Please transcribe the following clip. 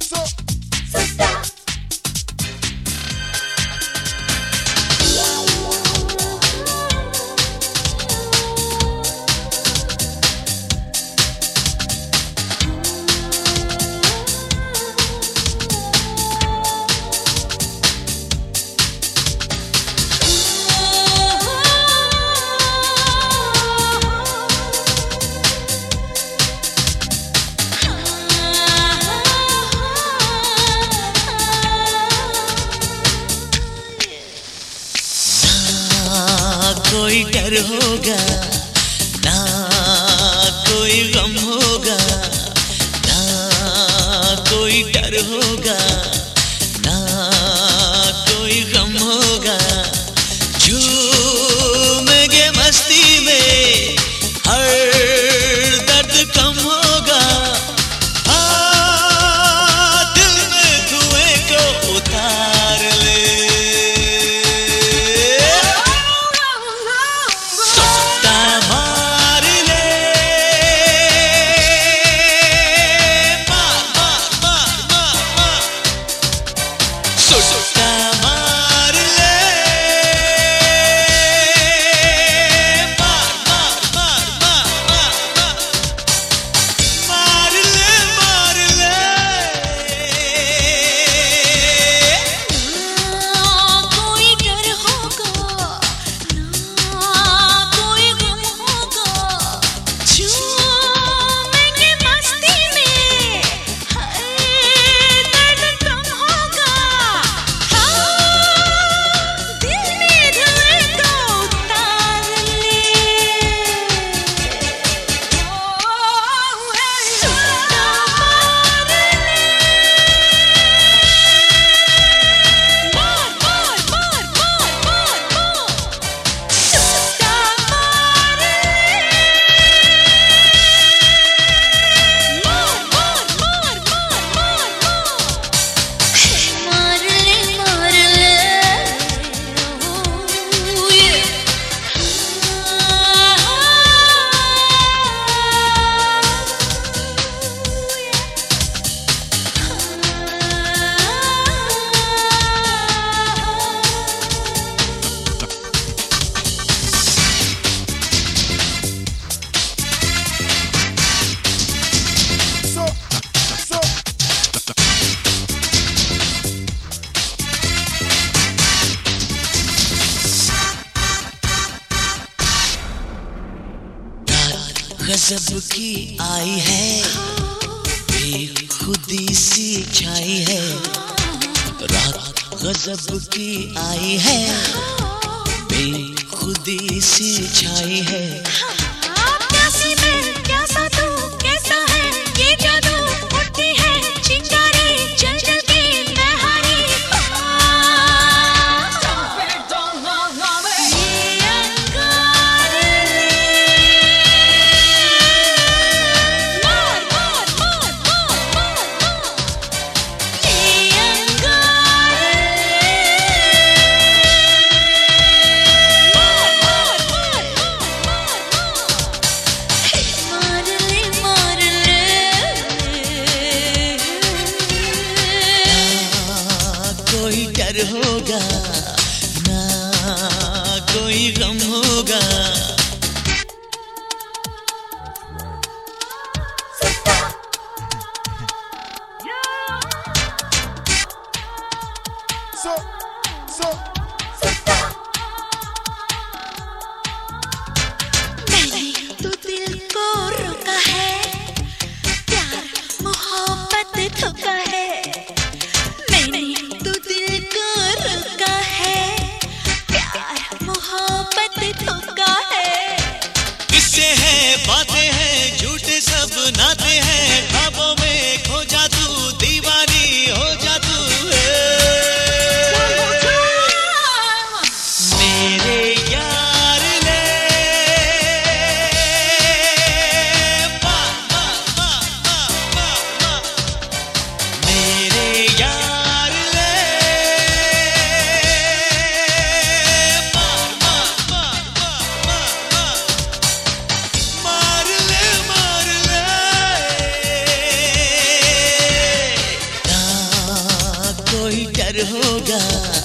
कोई डर होगा ना कोई गम होगा, ना कोई डर होगा ना कोई गम होगा। झूमेंगे मस्ती में हर दर्द कम होगा। हाँ दिल में धुएं को उतार ले, गजब की आई है, बेखुदी सी छाई है। रात गजब की आई है, बेखुदी सी छाई है। प्यासी मैं प्यासा तू, कैसा है ये जादू, उठती है चिंगारी जल जल के मैं हारी। कोई डर होगा ना कोई गम होगा। मैंने तो दिल को रोका है, प्यार मोहब्बत धोखा है। मैंने तो दिल को रोका है, प्यार मोहब्बत धोखा है। किससे है बातें हैं झूठे सब नाते हैं, ख्वाबों में खो जा तू, दीवानी हो जा तू। जाएगा।